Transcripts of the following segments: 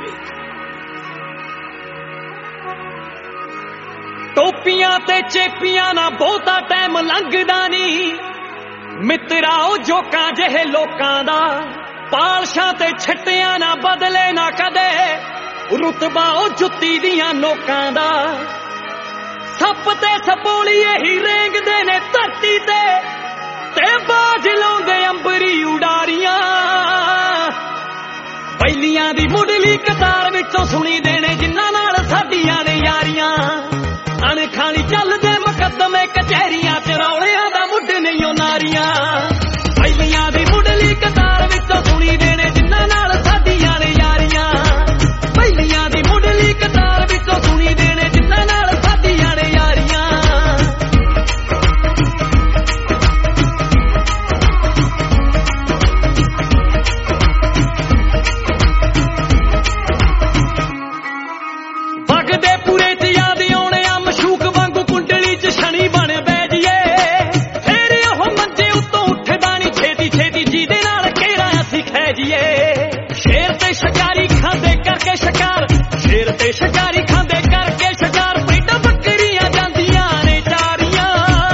टोपियां ते चेपियां ना बहुता टाइम लंघदा नी मित्रा ओ जोकां जिहे लोकां दा पालशां ते छट्टियां ना बदले ना कदे रुतबा ओ जुत्ती दियां नोकां दा सप ते सपोलीए ही रेंगदे ने धरती ते बाज लाउंदे अंबरी उडारियां बैलियां दी मुढली कतार विचों सुणी देने जिन्हां नाल साडियां ने यारियां अणखाणी चलदे मुकदमे कचहरियां च रौलियां दा मुੱਢ नहीं ओ नारियां बैलियां दी मुढली कतार विचों सुणी देने जिन्हां नाल साडियां ने यारियां बैलियां दी मुढली कतार विचों सुणी देने जिन्हां नाल साडियां ने यारियां वगदे पूरे च याद आउणे आ मशूक वांगू कुंडली च शनि बन बैजिए फिर ओह मंजे उत्तों उठदा नी छेती छेती जीदे नाल घेरा असीं खैजिए शेर ते शिकारी खांदे करके शिकार शेर ते शिकारी खांदे करके शिकार पेडां बकरियां जांदियां ने चारियां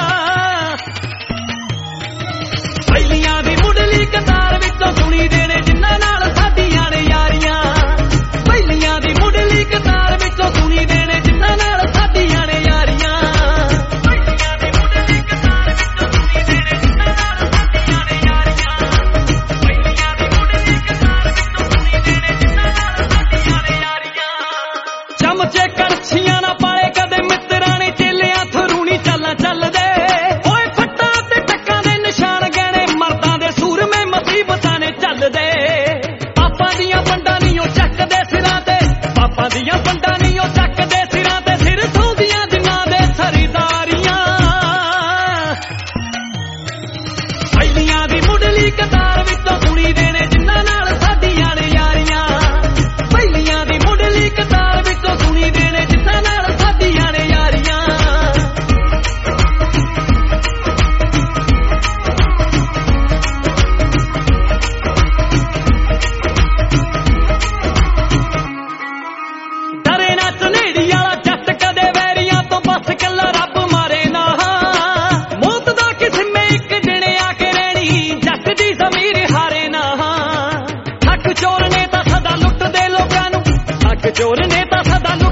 बैलियां दी मुढली कतार विचों सुणी देने जिन्हां नाल साडियां ने यारियां बैलियां दी मुढली कतार विचों सुणी देने जिन्हां नाल साडियां ने यारियां बैलियां दी मुढली कतार विचों सुणी देने जिन्हां नाल साडियां ने यारियां बैलियां दी मुढली कतार विचों सुणी देने जिन्हां नाल साडियां ने यारियां चमचे कड़छियां ना पाले कदे मित्रां ने चेलियां थरूणी चालां चलदे ओए फट्टां ते टक्कां दे निशान गहणे मर्दां दे सूरमे मुसीबतां ने चलदे पापां दियां पंडां नी ओ चकदे सिरां ते पापां दियां पंडां नी ओ चकदे सिरां ते सिर सौंदियां जिन्हां दे सरीदारियां बैलियां दी मुढली कतार विचों सुणी देने जिन्हां नाल साडियां ने यारियां बैलियां दी मुढली कतार विचों सुणी देने जिन्हां नाल साडियां ने यारियां डरे ना झनेड़ी वाला जट कदे वैरियां तो बस कल्ला रब मारे ना मौत दा किस्मे एक दिन आके रहनी जट दी ज़मीर हारे ना ठग चोर ने तां सदा लुੱਟਦੇ ਲੋਕਾਂ ਨੂੰ ठग चोर ने तां सदा